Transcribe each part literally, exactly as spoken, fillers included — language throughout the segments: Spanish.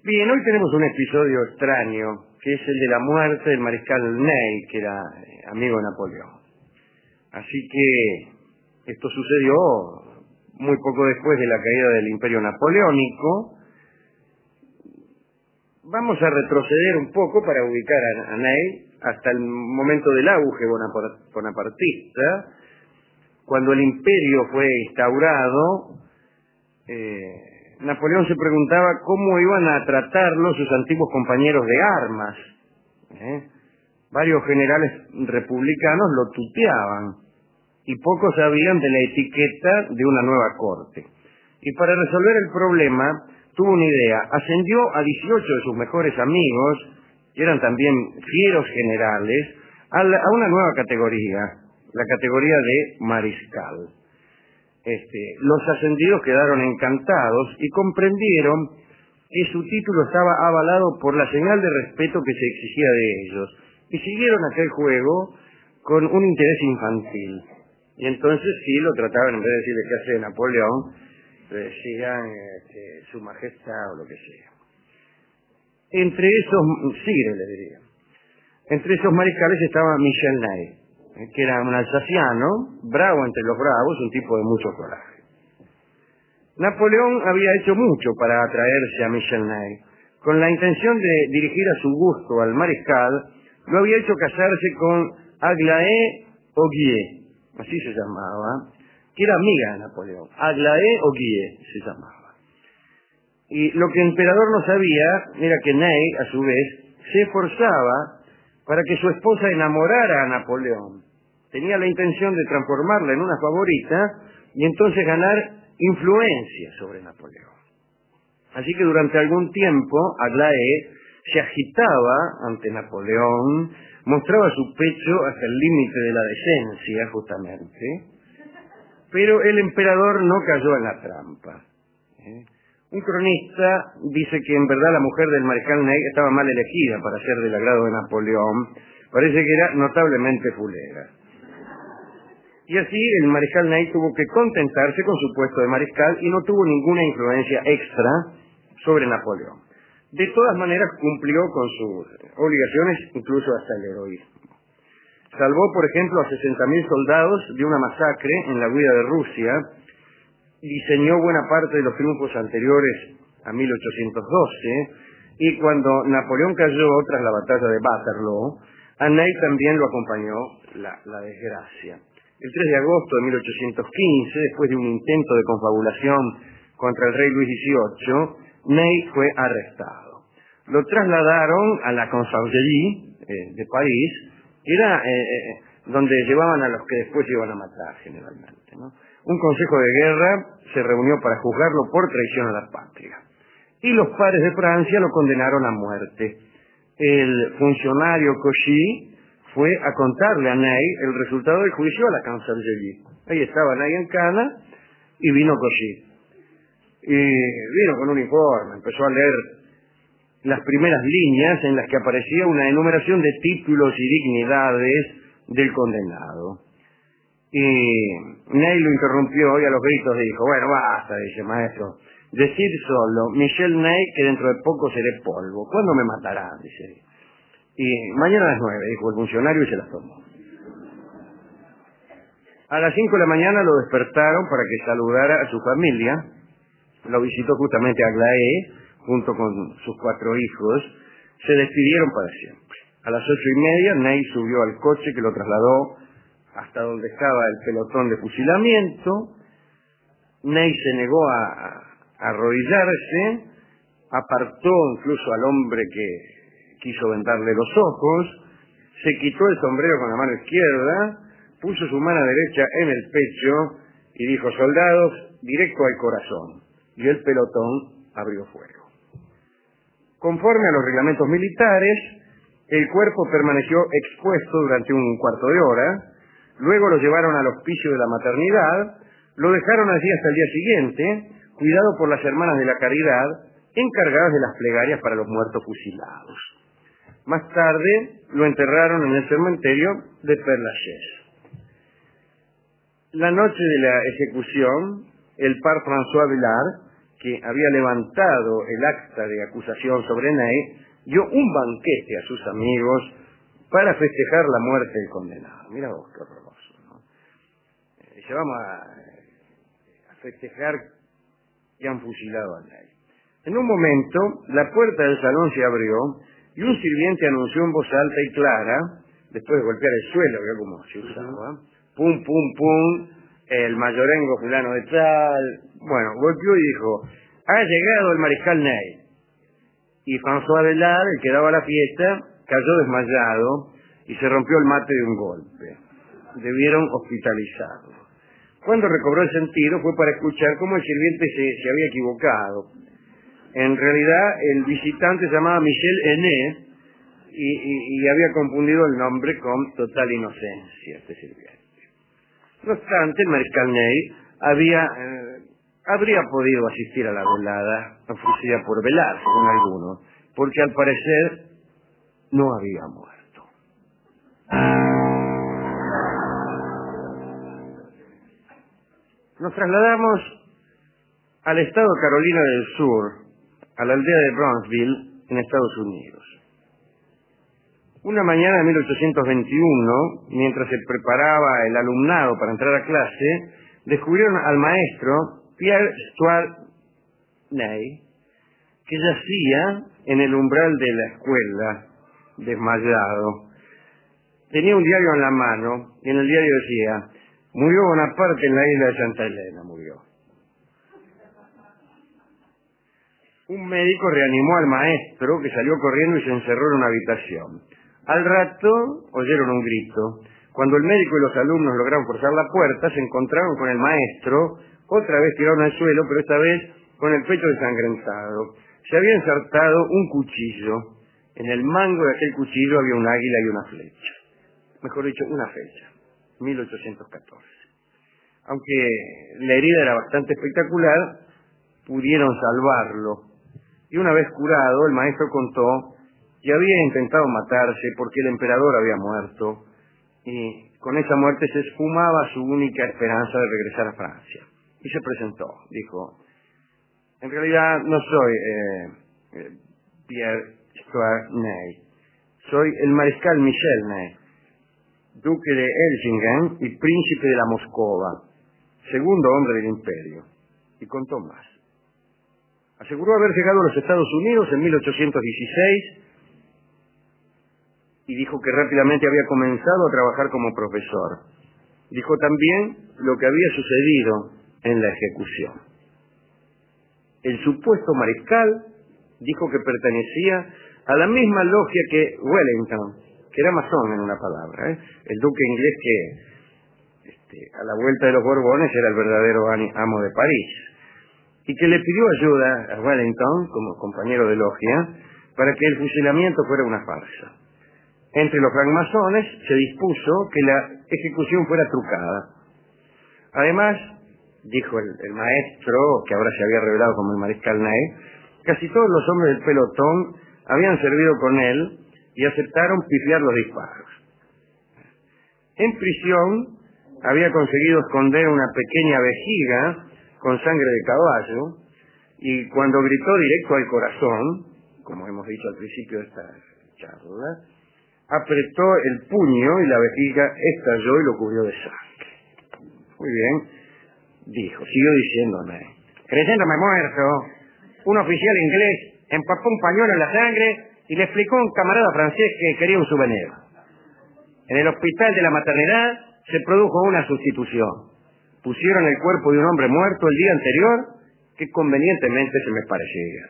Bien, hoy tenemos un episodio extraño, que es el de la muerte del mariscal Ney, que era amigo de Napoleón. Así que esto sucedió muy poco después de la caída del Imperio Napoleónico. Vamos a retroceder un poco para ubicar a, a Ney hasta el momento del auge bonapartista, cuando el imperio fue instaurado. eh, Napoleón se preguntaba cómo iban a tratarlo sus antiguos compañeros de armas. ¿eh? Varios generales republicanos lo tuteaban y pocos sabían de la etiqueta de una nueva corte. Y para resolver el problema tuvo una idea. Ascendió a dieciocho de sus mejores amigos, que eran también fieros generales, a, la, a una nueva categoría, la categoría de mariscal. Este, los ascendidos quedaron encantados y comprendieron que su título estaba avalado por la señal de respeto que se exigía de ellos, y siguieron aquel juego con un interés infantil. Y entonces sí lo trataban, en vez de decirle qué hace Napoleón, le decían este, su majestad o lo que sea. Entre esos, Sire le diría, entre esos mariscales estaba Michel Ney, que era un alsaciano, bravo entre los bravos, un tipo de mucho coraje. Napoleón había hecho mucho para atraerse a Michel Ney. Con la intención de dirigir a su gusto al mariscal, lo había hecho casarse con Aglaé Auguier, así se llamaba, que era amiga de Napoleón. Aglaé Auguier se llamaba. Y lo que el emperador no sabía era que Ney, a su vez, se esforzaba para que su esposa enamorara a Napoleón. Tenía la intención de transformarla en una favorita y entonces ganar influencia sobre Napoleón. Así que durante algún tiempo Aglaé se agitaba ante Napoleón, mostraba su pecho hasta el límite de la decencia, justamente, pero el emperador no cayó en la trampa. ¿eh? Un cronista dice que en verdad la mujer del mariscal Ney estaba mal elegida para ser del agrado de Napoleón. Parece que era notablemente fulera. Y así el mariscal Ney tuvo que contentarse con su puesto de mariscal y no tuvo ninguna influencia extra sobre Napoleón. De todas maneras cumplió con sus obligaciones, incluso hasta el heroísmo. Salvó, por ejemplo, a sesenta mil soldados de una masacre en la huida de Rusia. Diseñó buena parte de los triunfos anteriores a mil ochocientos doce, y cuando Napoleón cayó tras la batalla de Waterloo, a Ney también lo acompañó la, la desgracia. El tres de agosto de mil ochocientos quince, después de un intento de confabulación contra el rey Luis dieciocho, Ney fue arrestado. Lo trasladaron a la Conciergerie eh, de París, que era eh, eh, donde llevaban a los que después iban a matar generalmente, ¿no? Un consejo de guerra se reunió para juzgarlo por traición a la patria. Y los padres de Francia lo condenaron a muerte. El funcionario Cauchy fue a contarle a Ney el resultado del juicio a la Conciergerie. Ahí estaba Ney en cana y vino Cauchy. Y vino con un informe, empezó a leer las primeras líneas en las que aparecía una enumeración de títulos y dignidades del condenado. Y Ney lo interrumpió y a los gritos dijo, bueno, basta, dice, maestro, decir solo, Michel Ney, que dentro de poco seré polvo. ¿Cuándo me matarán? Dice. Y mañana a las nueve, dijo el funcionario y se las tomó. A las cinco de la mañana lo despertaron para que saludara a su familia. Lo visitó justamente Aglaé, junto con sus cuatro hijos. Se despidieron para siempre. A las ocho y media, Ney subió al coche que lo trasladó hasta donde estaba el pelotón de fusilamiento. Ney se negó a, a arrodillarse, apartó incluso al hombre que quiso vendarle los ojos, se quitó el sombrero con la mano izquierda, puso su mano derecha en el pecho y dijo, soldados, directo al corazón. Y el pelotón abrió fuego. Conforme a los reglamentos militares, el cuerpo permaneció expuesto durante un cuarto de hora. Luego lo llevaron al hospicio de la maternidad, lo dejaron allí hasta el día siguiente, cuidado por las hermanas de la caridad, encargadas de las plegarias para los muertos fusilados. Más tarde lo enterraron en el cementerio de Père Lachaise. La noche de la ejecución, el par François Villard, que había levantado el acta de acusación sobre Ney, dio un banquete a sus amigos para festejar la muerte del condenado. Mira vos, qué horroroso, ¿no? Eh, dice, vamos a, a festejar que han fusilado a Ney. En un momento, la puerta del salón se abrió y un sirviente anunció en voz alta y clara, después de golpear el suelo, que como se usaba, pum, pum, pum, el mayorengo fulano de tal, bueno, golpeó y dijo, ha llegado el mariscal Ney. Y François Delard, el que daba la fiesta, cayó desmayado y se rompió el mate de un golpe. Debieron hospitalizarlo. Cuando recobró el sentido fue para escuchar cómo el sirviente se, se había equivocado. En realidad, el visitante se llamaba Michel Henné y, y, y había confundido el nombre con total inocencia, este sirviente. No obstante, el mariscal Ney había, eh, habría podido asistir a la velada ofrecida por Delard, según algunos, porque al parecer no había muerto. Nos trasladamos al estado de Carolina del Sur, a la aldea de Brownsville, en Estados Unidos. Una mañana de mil ochocientos veintiuno, mientras se preparaba el alumnado para entrar a clase, descubrieron al maestro Pierre Stuart Ney, que yacía en el umbral de la escuela, desmayado. Tenía un diario en la mano, y en el diario decía, murió Bonaparte en la isla de Santa Elena, murió. Un médico reanimó al maestro, que salió corriendo y se encerró en una habitación. Al rato oyeron un grito. Cuando el médico y los alumnos lograron forzar la puerta, se encontraron con el maestro, otra vez tirado al suelo, pero esta vez con el pecho ensangrentado. Se había ensartado un cuchillo. En el mango de aquel cuchillo había un águila y una flecha. Mejor dicho, una fecha, mil ochocientos catorce. Aunque la herida era bastante espectacular, pudieron salvarlo. Y una vez curado, el maestro contó que había intentado matarse porque el emperador había muerto y con esa muerte se esfumaba su única esperanza de regresar a Francia. Y se presentó, dijo, en realidad no soy eh, eh, Pierre Stuart Ney, soy el mariscal Michel Ney, duque de Elchingen y príncipe de la Moscova, segundo hombre del imperio. Y contó más. Aseguró haber llegado a los Estados Unidos en mil ochocientos dieciséis y dijo que rápidamente había comenzado a trabajar como profesor. Dijo también lo que había sucedido en la ejecución. El supuesto mariscal dijo que pertenecía a la misma logia que Wellington, que era masón en una palabra, ¿eh? El duque inglés que este, a la vuelta de los Borbones era el verdadero amo de París, y que le pidió ayuda a Wellington, como compañero de logia, para que el fusilamiento fuera una farsa. Entre los francmasones se dispuso que la ejecución fuera trucada. Además, dijo el, el maestro, que ahora se había revelado como el mariscal Ney, casi todos los hombres del pelotón habían servido con él y aceptaron pifiar los disparos. En prisión había conseguido esconder una pequeña vejiga con sangre de caballo, y cuando gritó directo al corazón, como hemos dicho al principio de esta charla, apretó el puño y la vejiga estalló y lo cubrió de sangre. Muy bien, dijo, siguió diciéndome, creyéndome muerto, un oficial inglés empapó un pañuelo en la sangre y le explicó a un camarada francés que quería un souvenir. En el hospital de la maternidad se produjo una sustitución. Pusieron el cuerpo de un hombre muerto el día anterior que convenientemente se me parecía.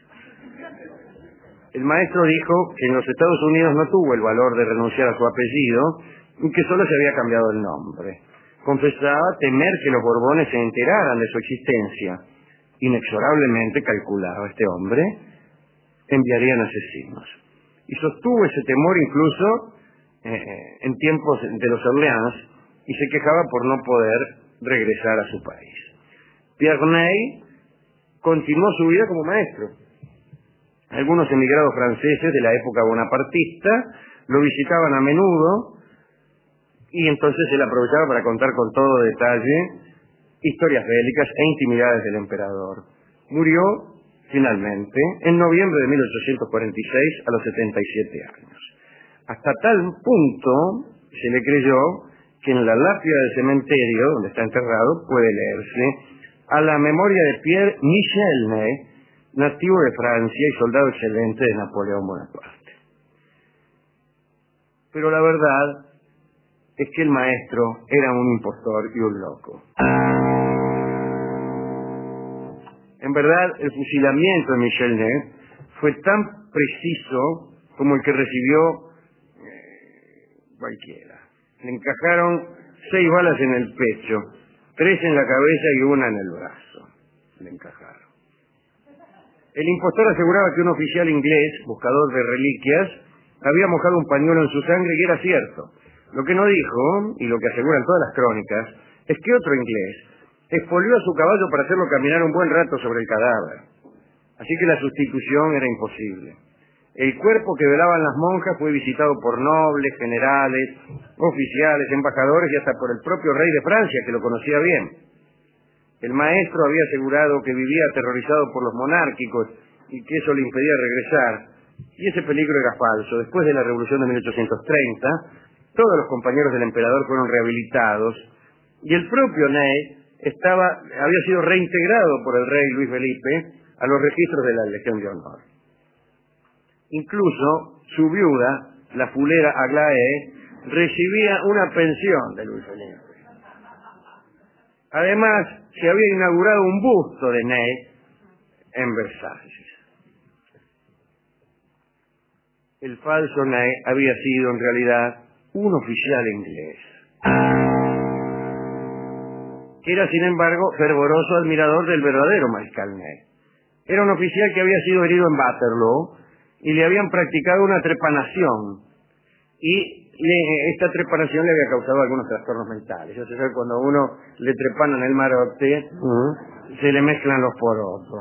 El maestro dijo que en los Estados Unidos no tuvo el valor de renunciar a su apellido y que solo se había cambiado el nombre. Confesaba temer que los Borbones se enteraran de su existencia. Inexorablemente, calculaba este hombre, enviarían asesinos. Y sostuvo ese temor incluso eh, en tiempos de los Orleans y se quejaba por no poder regresar a su país. Pierre Ney continuó su vida como maestro. Algunos emigrados franceses de la época bonapartista lo visitaban a menudo y entonces él aprovechaba para contar con todo detalle historias bélicas e intimidades del emperador. Murió, finalmente, en noviembre de mil ochocientos cuarenta y seis, a los setenta y siete años. Hasta tal punto se le creyó que en la lápida del cementerio, donde está enterrado, puede leerse: a la memoria de Pierre Michel Ney, nativo de Francia y soldado excelente de Napoleón Bonaparte. Pero la verdad es que el maestro era un impostor y un loco. En verdad, el fusilamiento de Michel Ney fue tan preciso como el que recibió eh, cualquiera. Le encajaron seis balas en el pecho, tres en la cabeza y una en el brazo. Le encajaron. El impostor aseguraba que un oficial inglés, buscador de reliquias, había mojado un pañuelo en su sangre, y era cierto. Lo que no dijo, y lo que aseguran todas las crónicas, es que otro inglés expolió a su caballo para hacerlo caminar un buen rato sobre el cadáver. Así que la sustitución era imposible. El cuerpo que velaban las monjas fue visitado por nobles, generales, oficiales, embajadores y hasta por el propio rey de Francia, que lo conocía bien. El maestro había asegurado que vivía aterrorizado por los monárquicos y que eso le impedía regresar, y ese peligro era falso. Después de la Revolución de mil ochocientos treinta, todos los compañeros del emperador fueron rehabilitados, y el propio Ney estaba, había sido reintegrado por el rey Luis Felipe a los registros de la Legión de Honor. Incluso su viuda, la fulera Aglaé, recibía una pensión de Luis Felipe. Además, se había inaugurado un busto de Ney en Versalles. El falso Ney había sido en realidad un oficial inglés, que era sin embargo fervoroso admirador del verdadero mariscal Ney. Era un oficial que había sido herido en Waterloo y le habían practicado una trepanación, y le, esta trepanación le había causado algunos trastornos mentales. O sea, cuando a uno le trepanan el marote, uh-huh, se le mezclan los porotos.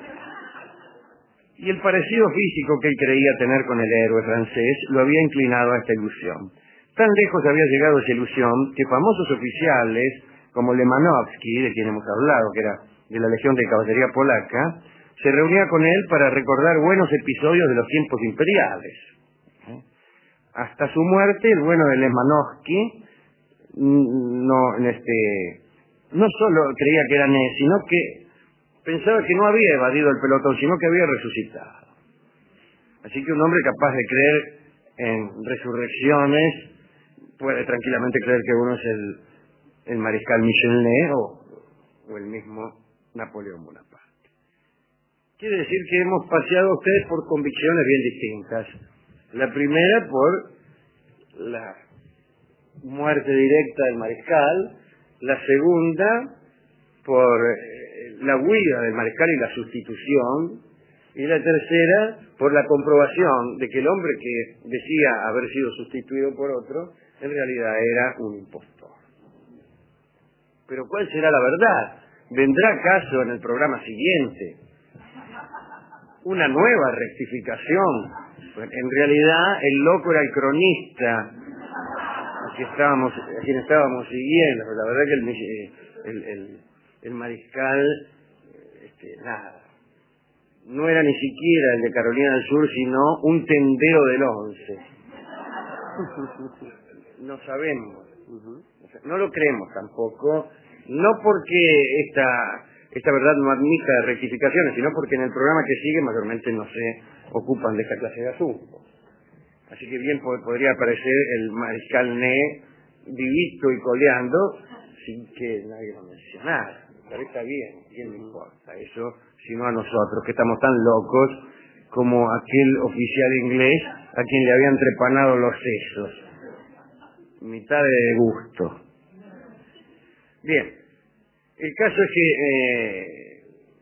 Y el parecido físico que él creía tener con el héroe francés lo había inclinado a esta ilusión. Tan lejos había llegado esa ilusión que famosos oficiales como Lemanovsky, de quien hemos hablado, que era de la Legión de Caballería Polaca, se reunía con él para recordar buenos episodios de los tiempos imperiales. Hasta su muerte, el bueno de Lemanovsky no, este, no solo creía que era Ney, sino que pensaba que no había evadido el pelotón, sino que había resucitado. Así que un hombre capaz de creer en resurrecciones puede tranquilamente creer que uno es el, el mariscal Michel Ney o, o el mismo Napoleón Bonaparte. Quiere decir que hemos paseado a ustedes por convicciones bien distintas. La primera por la muerte directa del mariscal, la segunda por la huida del mariscal y la sustitución, y la tercera por la comprobación de que el hombre que decía haber sido sustituido por otro en realidad era un impostor. Pero ¿cuál será la verdad? ¿Vendrá acaso en el programa siguiente una nueva rectificación? Pues en realidad el loco era el cronista a quien estábamos, a quien estábamos siguiendo. La verdad que el, el, el, el mariscal, este, nada, no era ni siquiera el de Carolina del Sur, sino un tendero del once. No sabemos, no lo creemos tampoco, no porque esta, esta verdad no admita rectificaciones, sino porque en el programa que sigue mayormente no se ocupan de esta clase de asuntos. Así que bien podría aparecer el mariscal Ney vivito y coleando sin que nadie lo mencionara. Pero está bien, ¿quién le importa eso? Sino a nosotros, que estamos tan locos como aquel oficial inglés a quien le habían trepanado los sesos. Mitad de gusto. Bien, el caso es que eh,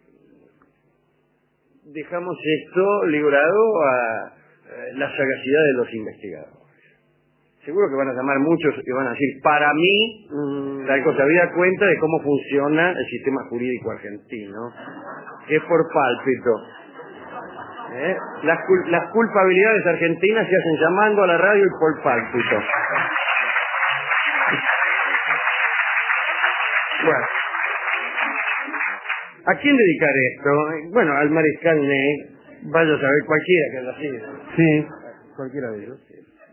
dejamos esto librado a eh, la sagacidad de los investigadores. Seguro que van a llamar muchos y van a decir, para mí, mm, tal cosa, había cuenta de cómo funciona el sistema jurídico argentino, que es por pálpito. ¿Eh? Las, cul las culpabilidades argentinas se hacen llamando a la radio y por pálpito. Bueno, ¿A quién dedicar esto? Bueno, al mariscal Ney, vaya a saber cualquiera que haya sido. Sí, cualquiera de ellos.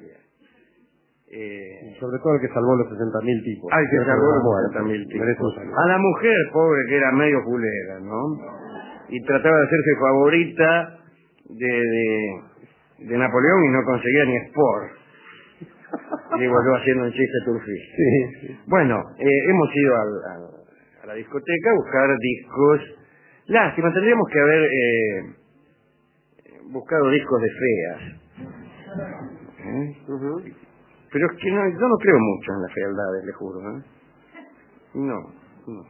Eh, Sobre todo el que salvó los sesenta mil tipos. al que salvó los sesenta mil tipos. A la mujer, pobre, que era medio culera, ¿no? Y trataba de hacerse favorita de, de, de Napoleón y no conseguía ni sport. Digo yo haciendo un chiste turfista. Sí, sí. Bueno, eh, hemos ido al, al, a la discoteca a buscar discos. Lástima, tendríamos que haber eh, buscado discos de feas. ¿Eh? Uh-huh. Pero es que no, yo no creo mucho en las fealdades, le juro. ¿eh? No, no.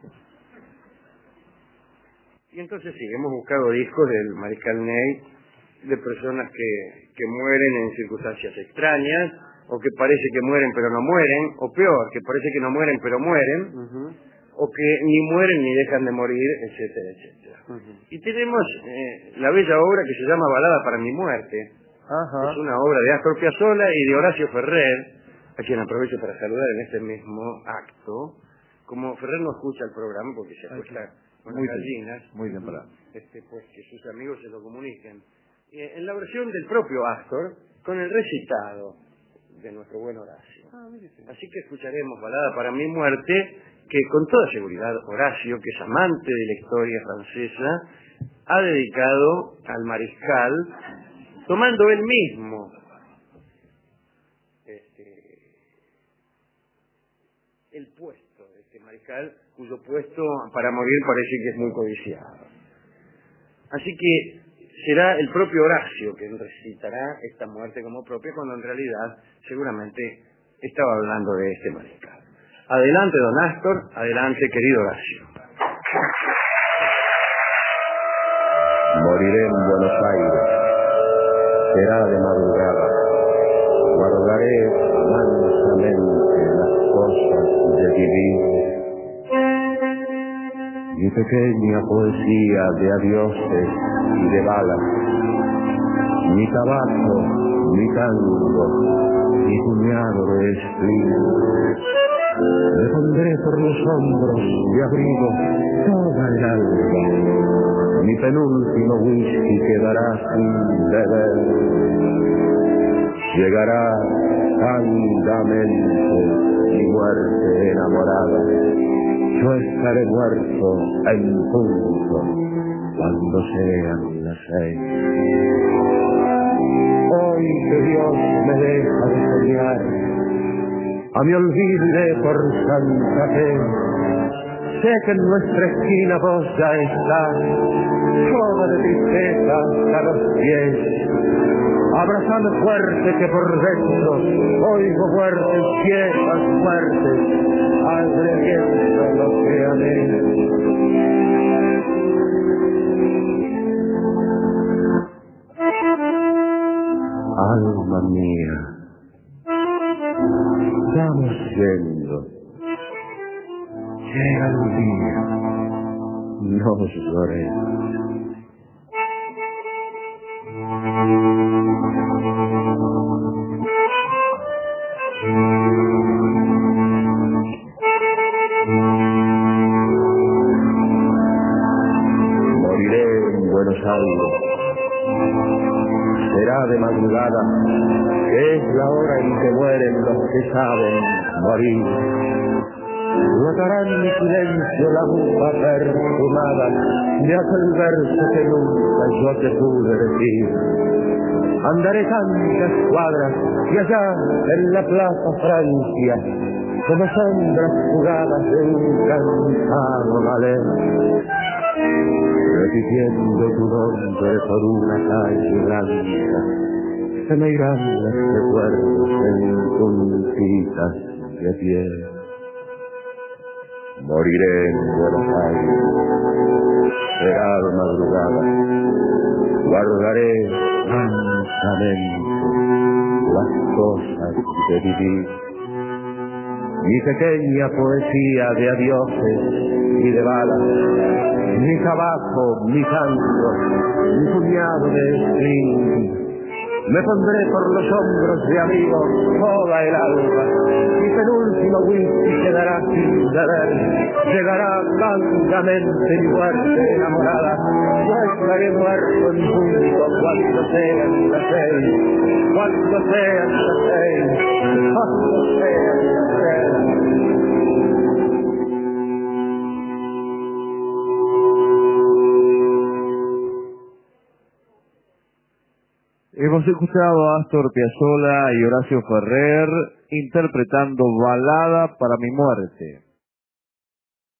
Y entonces sí, hemos buscado discos del mariscal Ney, de personas que, que mueren en circunstancias extrañas, o que parece que mueren pero no mueren, o peor, que parece que no mueren pero mueren, Uh-huh. o que ni mueren ni dejan de morir, etcétera, etcétera. Uh-huh. Y tenemos eh, la bella obra que se llama Balada para mi muerte. Ajá. Es una obra de Astor Piazzolla y de Horacio Ferrer, a quien aprovecho para saludar en este mismo acto. Como Ferrer no escucha el programa porque se acuesta con las gallinas, muy temprano. este, pues que sus amigos se lo comuniquen. Y en la versión del propio Astor, con el recitado de nuestro buen Horacio. Ah, mire, sí. Así que escucharemos Balada para mi muerte, que con toda seguridad Horacio, que es amante de la historia francesa, ha dedicado al mariscal, tomando él mismo este, el puesto de este mariscal, cuyo puesto para morir parece que es muy codiciado. Así que será el propio Horacio quien recitará esta muerte como propia, cuando en realidad seguramente estaba hablando de este mariscal. Adelante, don Astor, adelante, querido Horacio. Moriré en Buenos Aires, será de madrugada, guardaré mansamente las cosas de vivir. Mi pequeña poesía de adioses y de balas, mi tabaco, mi tango, mi puñado de espíritu. Me pondré por los hombros de abrigo toda el alba. Mi penúltimo whisky quedará sin beber. Llegará cándidamente mi muerte enamorada. Yo estaré muerto en punto cuando sean las seis. Hoy que Dios me deja de soñar, a mi olvido iré por Santa Fe. Sé que en nuestra esquina vos ya estás, toda de tristeza hasta los pies. Abrazame fuerte que por dentro oigo muertes, viejas muertes, agrediendo lo que amé. Alma mía, vamos yendo. Llega el día, no lloré. Moriré en Buenos Aires. Será de madrugada, que es la hora en que mueren los que saben morir. Notarán mi silencio la bufa perfumada de aquel verso que nunca yo te pude decir. Andaré tantas cuadras y allá en la plaza Francia, como sombras jugadas de un cansado ballet, repitiendo tu nombre por una calle blanca, se me irán los recuerdos en puntitas de piel. Moriré en Buenos Aires, será de madrugada, guardaré mansamente las cosas de vivir. Mi pequeña poesía de adioses y de balas, mi tabaco, mi canto, mi puñado de string. Me pondré por los hombros de amigos toda el alba. Mi penúltimo whisky quedará sin beber. Llegará blancamente mi muerte enamorada. Yo estaré muerto en punto cuando sean las seis. Cuando sean las seis. Cuando sean las seis. Hemos escuchado a Astor Piazzolla y Horacio Ferrer interpretando Balada para mi muerte.